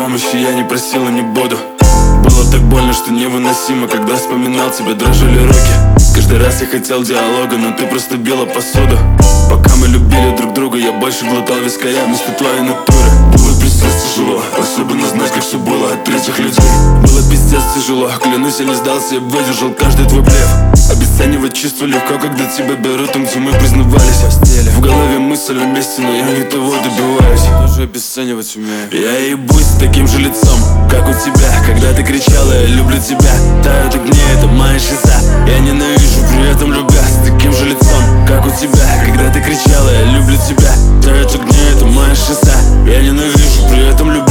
помощи я не просил и не буду. Было так больно, что невыносимо, когда вспоминал тебя, дрожали руки. Каждый раз я хотел диалога, но ты просто била посуду. Пока мы любили друг друга, я больше глотал вискаря вместо твоей натуры. Было пиздец тяжело, особенно знать, как все было от третьих людей. Было пиздец тяжело, клянусь, я не сдался, я выдержал каждый твой блеф. Обесценивать чувства легко, когда тебя берут там, где мы признавались. В голове мысль о месте, но я не того добиваюсь. Я тоже обесценивать умею. Я ебусь с таким же лицом, как у тебя, когда ты кричала: я люблю тебя. Тают огни, это моя шиза. Я ненавижу, при этом любя. С таким же лицом, как у тебя, когда ты кричала: я люблю тебя. Тают огни, это моя шиза. Я ненавижу, при этом любя.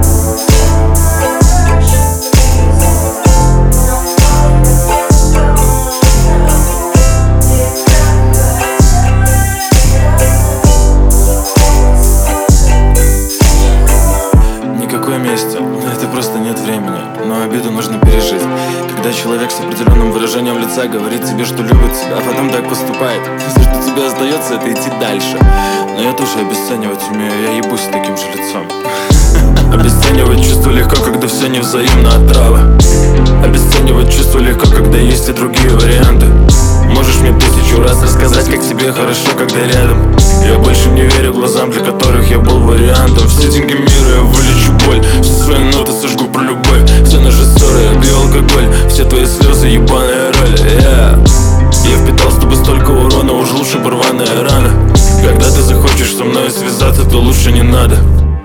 Это просто нет времени, но обиду нужно пережить. Когда человек с определенным выражением лица говорит тебе, что любит тебя, а потом так поступает, все, что тебе остается, это идти дальше. Но я тоже обесценивать умею, я ебусь с таким же лицом. Обесценивать чувство легко, когда все невзаимно отрава. Обесценивать чувство легко, когда есть и другие варианты. Можешь мне 1000 раз рассказать, как тебе хорошо, когда рядом. Я больше не верю глазам, для которых я был вариантом. Все деньги мира я вылечу боль, все свои ноты сожгу про любовь. Все наши ссоры, я пью алкоголь, все твои слезы, ебаная роль. Я впитал с тобой столько урона, уж лучше бы рваная рана. Когда ты захочешь со мной связаться, то лучше не надо.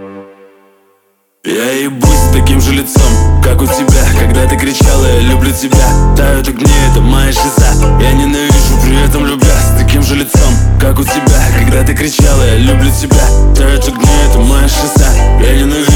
Я ебусь с таким же лицом, как у тебя, когда ты кричала: я люблю тебя. Тают огни, это моя шиза. Я ненавижу, при этом любя. С таким же лицом, как у тебя, когда ты кричала: я люблю тебя. Тают огни, это моя шиза. Я ненавижу.